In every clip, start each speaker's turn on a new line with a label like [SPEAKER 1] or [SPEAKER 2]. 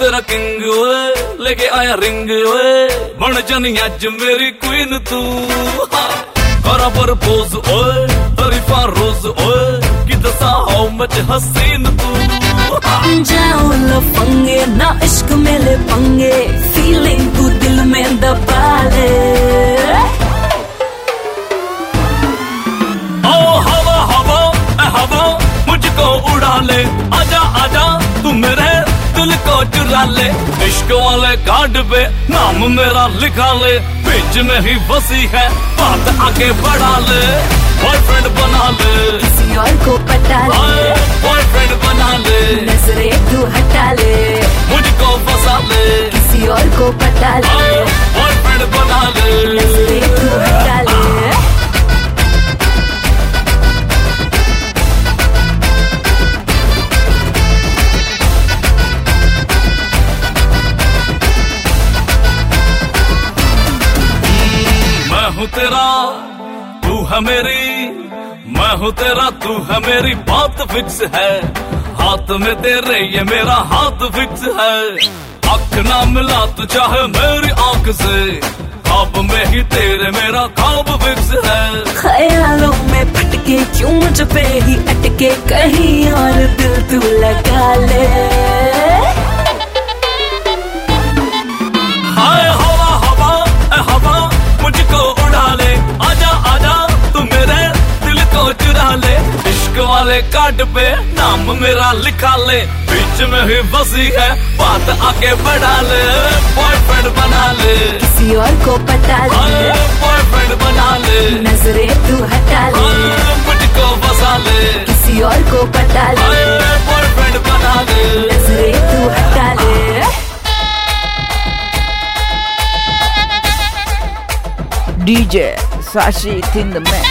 [SPEAKER 1] तेरा किंग ओए, लेके आया रिंग ओए, बन जानी अज मेरी क्वीन तू। करा प्रपोज ओए, तरीफा रोज ओए, कि दसा हाउ मच हसीन तू।
[SPEAKER 2] जाओ लफंगे ना इश्क में ले पंगे, फीलिंग तू दिल में दबा ले।
[SPEAKER 1] ओ हवा हवा ए हवा मुझको उड़ा ले, आजा आजा तू मेरे दिल को चुरा ले। इश्क वाले कार्ड पे नाम मेरा लिखा ले, बीच में ही बसी है बात आगे बढ़ा ले। बॉयफ्रेंड बना ले,
[SPEAKER 2] किसी और को पटा ले,
[SPEAKER 1] बॉयफ्रेंड बना ले,
[SPEAKER 2] नजरें तू हटा ले,
[SPEAKER 1] मुझको फंसा ले।
[SPEAKER 2] किसी और को पटा ले,
[SPEAKER 1] बॉयफ्रेंड बना ले,
[SPEAKER 2] नजरें तू हटा ले।
[SPEAKER 1] मैं हूँ तेरा तू है मेरी, मैं हूँ तेरा तू है मेरी, बात फिक्स है। हाथ में तेरे ये मेरा हाथ फिक्स है। आँख ना मिला तू चाहे मेरी आँख से, ख्वाब में ही तेरे मेरा ख्वाब फिक्स है।
[SPEAKER 2] ख्यालों में फटके क्यों मुझ पे ही अटके, कहीं और दिल तू लगा ले।
[SPEAKER 1] हाय हवा हवा ए हवा मुझको उड़ा ले, आजा आजा तू मेरे दिल को चुरा ले। इश्क वाले कार्ड पे नाम मेरा लिखा ले, बीच में ही बसी है बात आगे बढ़ा ले। बॉयफ्रेंड बना ले,
[SPEAKER 2] किसी और को पटा ले,
[SPEAKER 1] बॉयफ्रेंड बना ले,
[SPEAKER 2] नजरें तू हटा ले,
[SPEAKER 1] मुझको फंसा ले।
[SPEAKER 2] किसी और को पटा ले,
[SPEAKER 1] बॉयफ्रेंड बना ले,
[SPEAKER 2] नजरें तू हटा ले।
[SPEAKER 3] DJ Sashi in the mix.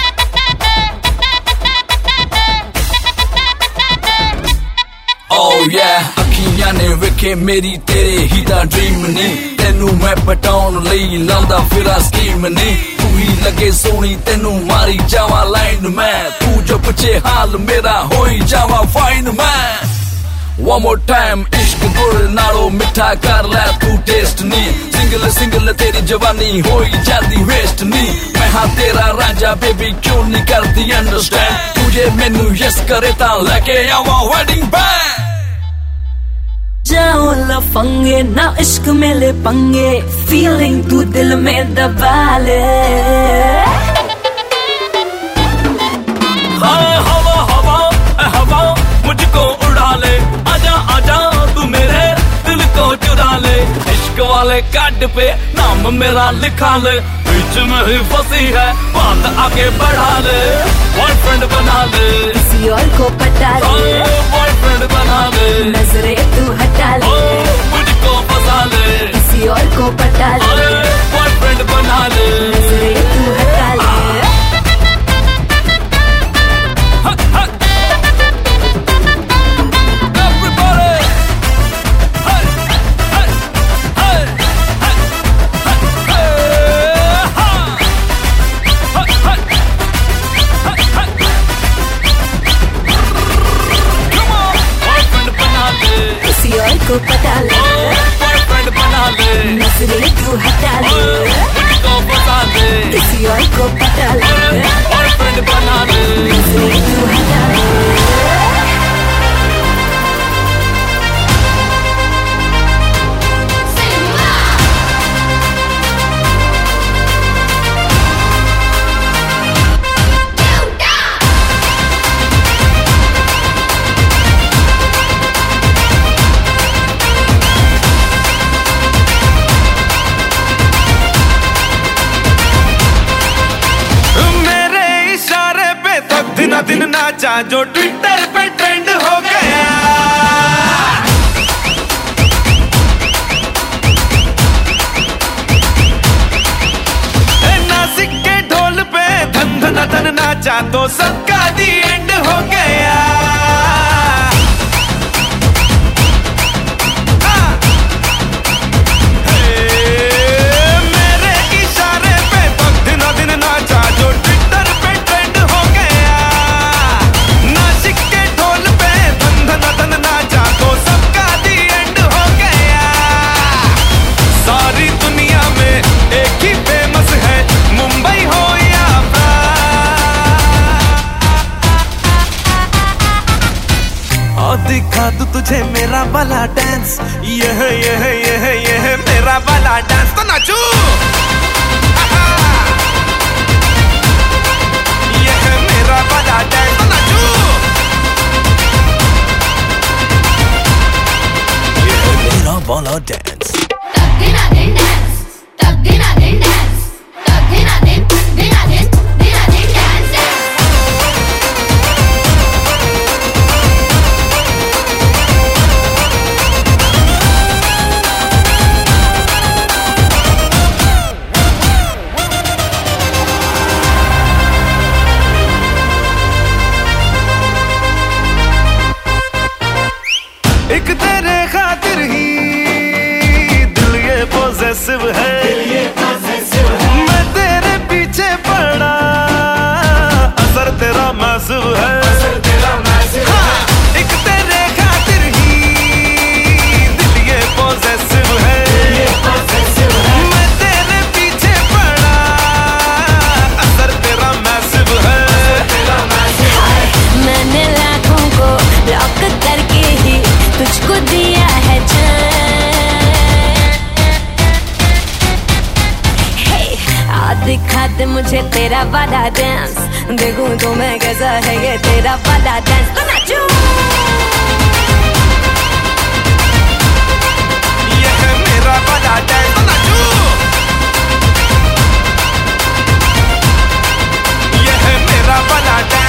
[SPEAKER 1] Oh yeah, अखियां ने वेखे मेरी तेरे ही दा ड्रीम नहीं, तेनू मैं पटाउन लई लांदा फिरा स्कीम नहीं। तू ही लगे सोनी तेनू मारी जावा लाइन में, तू जो पुछे हाल मेरा होई जावा फाइन मैं। One more time इश्क गुड़ नालो मिठा कर ले तू टेस्ट नी, सिंगल सिंगल तेरी जवानी होई जाती वेस्ट नी। मैं हाँ तेरा राजा बेबी क्यों नहीं करती अंडरस्टैंड, तुझे मैनू यस करे ता लेके आवा वेडिंग बैंड।
[SPEAKER 2] जाओ लफंगे ना इश्क में ले पंगे, फीलिंग तू दिल में दबा ले।
[SPEAKER 1] हाय हवा हवा ए हवा मुझको उड़ा ले, आजा आजा तू मेरे दिल को चुरा ले। इश्क वाले कार्ड पे नाम मेरा लिखा ले, बीच में ही फंसी है बात आगे बढ़ा ले। बॉयफ्रेंड बना ले,
[SPEAKER 2] किसी और को पटा ले,
[SPEAKER 1] बॉयफ्रेंड बना ले,
[SPEAKER 2] नजरें तू हटा ले,
[SPEAKER 1] मुझको फंसा ले।
[SPEAKER 2] किसी और को पटा ले,
[SPEAKER 1] बॉयफ्रेंड बना ले,
[SPEAKER 2] नजरें तू हटा ले।
[SPEAKER 1] को
[SPEAKER 2] पटा ले,
[SPEAKER 1] बॉयफ्रेंड बना ले,
[SPEAKER 2] नजरें तू हटा ले,
[SPEAKER 1] मुझको बता दे,
[SPEAKER 2] किसी और को पटा ले,
[SPEAKER 1] बॉयफ्रेंड बना ले,
[SPEAKER 2] नजरें तू हटा ले।
[SPEAKER 4] दिन नाचा जो ट्विटर पे ट्रेंड हो गया, नासिक के ढोल पे धन धन धन नाचा तो सबका दी एंड हो गया। मेरे इशारे पे तो दिन दिन नाचा जो ट्विटर पे ट्रेंड हो गया, नासिक के ढोल पे धन धन धन नाचा तो सबका दी एंड हो गया। दिखा दूं तुझे मेरा वाला डांस, ये है मेरा वाला डांस, तो नाचू। ये है मेरा वाला डांस, तो नाचू। ये है मेरा वाला डांस। एक तेरे खातिर ही दिल ये पॉसेसिव है, मैं तेरे पीछे पड़ा, असर तेरा मैसिव है। हाँ, एक तेरे खातिर ही दिल ये पॉसेसिव है, मैं तेरे पीछे पड़ा, असर तेरा मैसिव है।
[SPEAKER 2] मैंने लाखों को ब्लॉक करके ही तुझको दिया है जान। Hey, आ दिखा दे मुझे तेरा वाला डांस, देखूं तो मैं कैसा है ये तेरा वाला डांस, तो नाचूं।
[SPEAKER 4] ये है मेरा वाला डांस, तो नाचू। ये है मेरा वाला dance.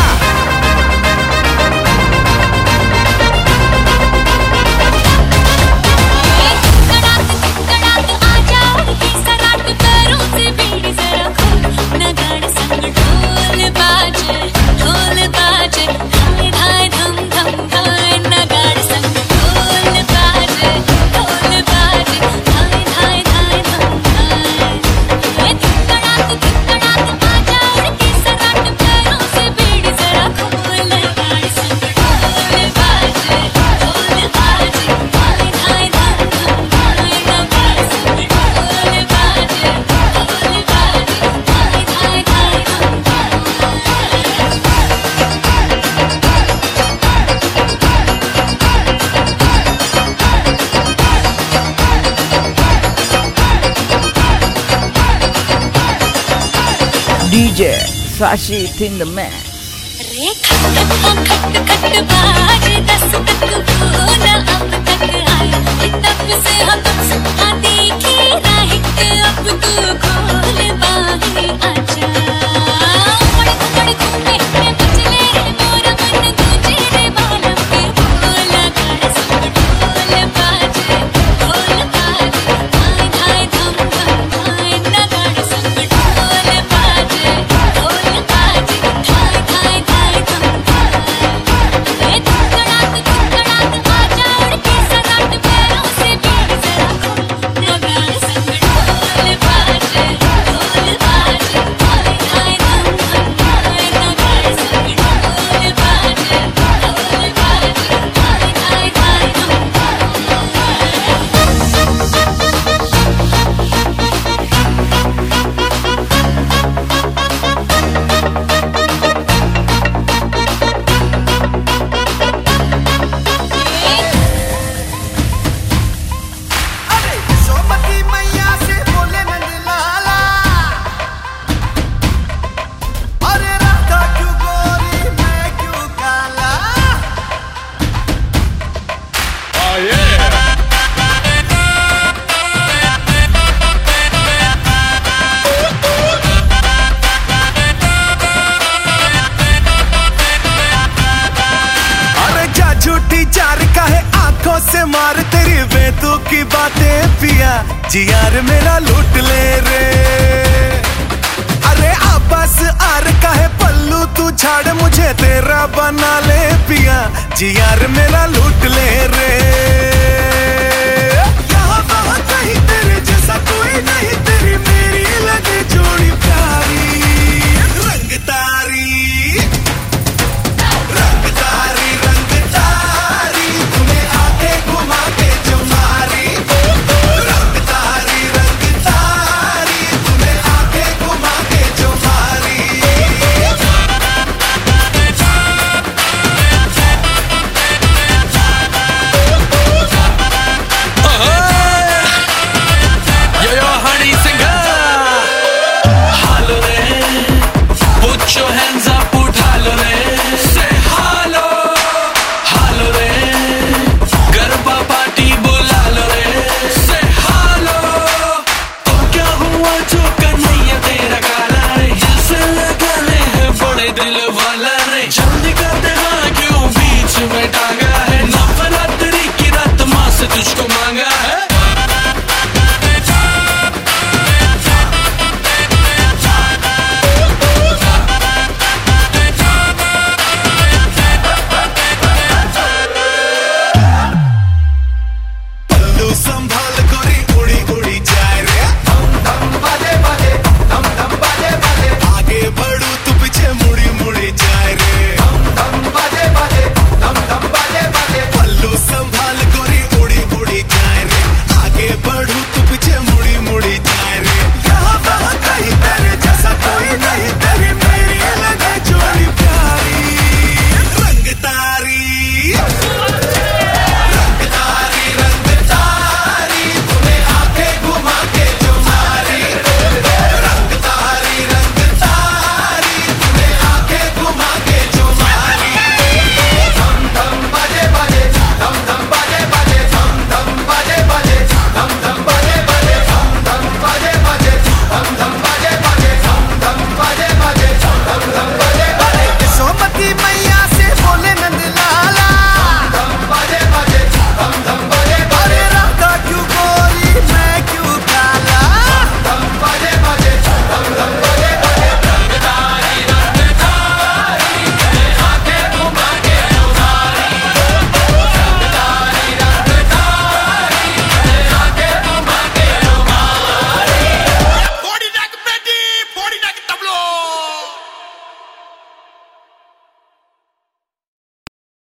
[SPEAKER 3] DJ Sashi in the mix.
[SPEAKER 2] रे खट खट बाज 10 तक वो न अब तक आए, तब से हम तुझसे देखी राहित, अब तू खोल बाहें आजा। बड़े घूमे बचले रे मोरा मन, तुझे रे बाल पे बोला कर सब ढोल बाजे, ढोल बाजे, धाय धाय धम धम धाय, नगाड़ सब ढोल बाजे, ढोल बाजे, धाय धाय धाय धम धाय। ए धुकड़ात आजा उड़ के सराट, पैरों से बीड़ जरा खोल, नगाड़ सब ढोल बाजे, ढोल बाजे, धाय धाय धम धम धाय, नगाड़ सब ढोल बाजे, ढोल बाजे, धाय धाय धाय धम
[SPEAKER 4] अरे यशोमती मैया से बोले नंदलाला, अरे राधा क्यों गोरी मैं क्यों काला। अरे जा झूठी चार का है आंखों से मार, तेरी बेतु की बातें पिया जी यार मेरा लूट ले रे। अरे आपस आर का है पल्लू तू झाड़, मुझे तेरा बना ले पिया जी यार मेरा लूट ले रे। यहाँ वहाँ कहीं तेरे जैसा कोई नहीं, तेरी मेरी लगे जोड़ी प्यारी। रंग तारी रंग तारी रंग तारी, तुम्हें आके घुमा के जो मारी। रंग तारी तुम्हें आके घुमा के जो मारी।
[SPEAKER 5] दिल